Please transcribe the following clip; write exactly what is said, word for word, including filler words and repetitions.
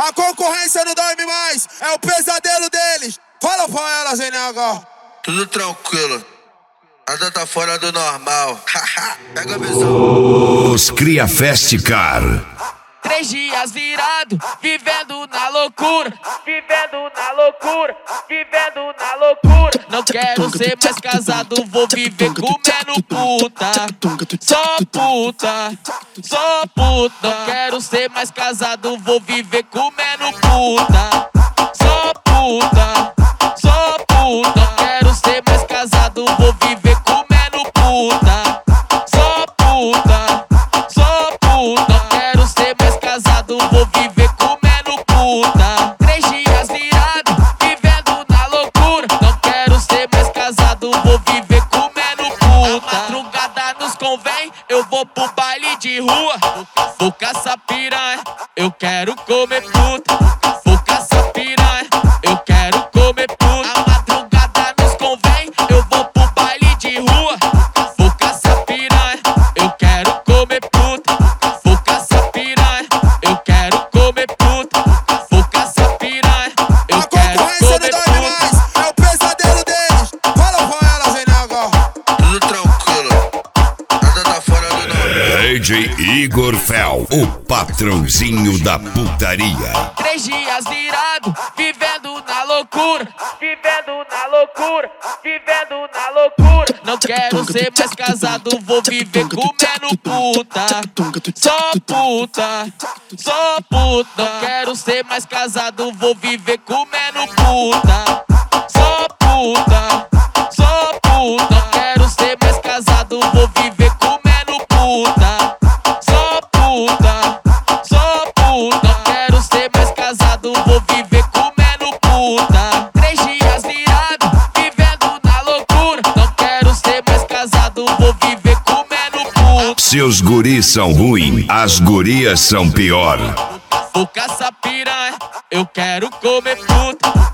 A concorrência não dorme mais, é o pesadelo deles. Fala pra elas, N H. Tudo tranquilo, nada tá fora do normal. Pega a visão. Os Cria Fest Car. Três dias virado, vivendo na loucura, vivendo na loucura, vivendo na loucura. Não quero ser mais casado, vou viver comendo puta. Só puta, só puta. Não quero ser mais casado, vou viver comendo puta. Só puta, só puta. Não quero ser mais casado, vou viver comendo puta. Só puta, só puta. Não quero ser mais casado, vou viver comendo puta. Três dias virado, vivendo na loucura. Não quero ser mais casado, vou viver comendo puta. A madrugada nos convém, eu vou pro baile de rua. Vou caçar piranha, eu quero comer puta. Vou caçar piranha, eu quero comer puta. A madrugada nos convém, eu vou pro baile de rua. Vou caçar piranha, eu quero comer puta. Vou caçar piranha, eu quero comer puta. Vou caçar piranha, eu A quero concorrência não comer dorme puta. mais, é o pesadelo deles. Fala pra elas, N H. Tudo tranquilo, nada tá fora do normal. D J Igor Fel, o patrãozinho da putaria. Três dias virado, vivendo na loucura, vivendo na loucura, vivendo na loucura. Não quero ser mais casado, vou viver comendo puta. Só puta, só puta. Não quero ser mais casado, vou viver comendo puta. Só puta, só puta. Não quero ser mais casado, vou viver comendo puta. Só puta, só puta. Não quero ser mais casado, vou viver comendo puta. Três dias virado, vivendo na loucura. Não quero ser mais casado, vou viver comendo puta. Se os guris são ruins, as gurias são pior. Vou caçar piranha, eu quero comer puta.